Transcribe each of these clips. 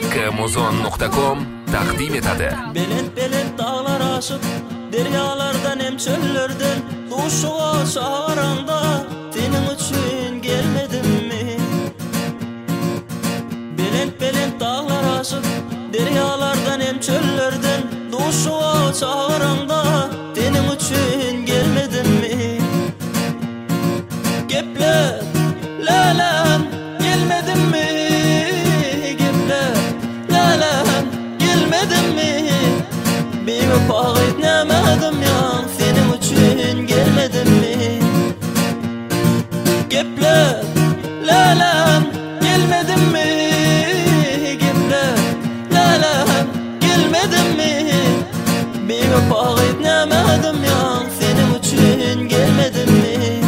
kmozon.com takdim etadi. Belent dağlar aşıp, deryalardan hem çöllerden duşuğa çağıranda senin için gelmedim mi? Belent dağlar aşıp, deryalardan hem çöllerden duşuğa çağıranda senin için gelmedim mi? Gepler, lalem, gelmedim mi? Gepler, lalem, gelmedim mi? Bir vefak etmedim ya, senin için gelmedim mi? Gepler, lalem, gelmedim mi? Gepler, lalem, gelmedim mi? Bir vefak etmedim ya, senin için gelmedim mi?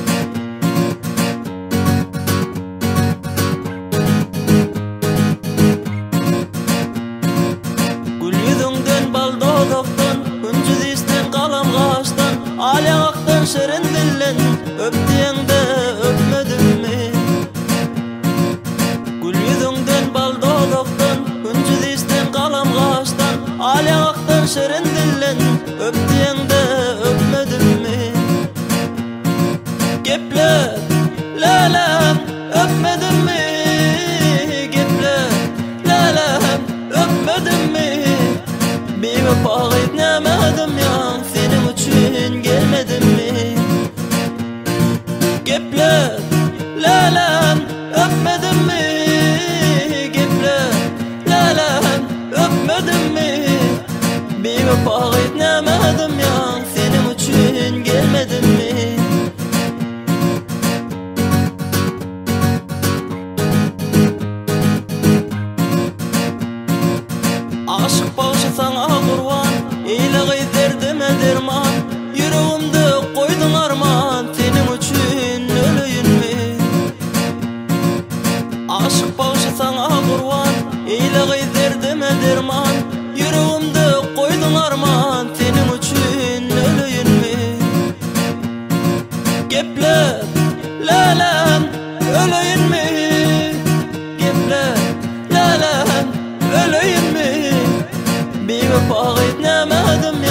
Alaktan şerin dillen öptüğünde öpmedim mi? Gül yüzünden bal dodoktan Üncü disten kalam kaştan Alaktan şerin dillen öptüğünde öpmedim mi? Gepler, lalem, öpmedim mi? Gepler, lalem, öpmedim mi? Bir vefak etmedim ya, senin için gelmedim mi? Gepler, lalem, öpmedim mi? Gepler, lalem, öpmedim mi? Bir vefak etmedim ya, senin için gelmedim mi? Aşık başı sana kurban, eyle derdime derman. Yüreğimde koydun arman, senin için öleyim mi? Aşık başı sana kurban, eyle derdime derman. Yüreğimde koydun arman, senin için öleyim mi? Gepler, lalem, öleyim mi? Gepler, lalem, öleyim mi? Bir vefak etmedim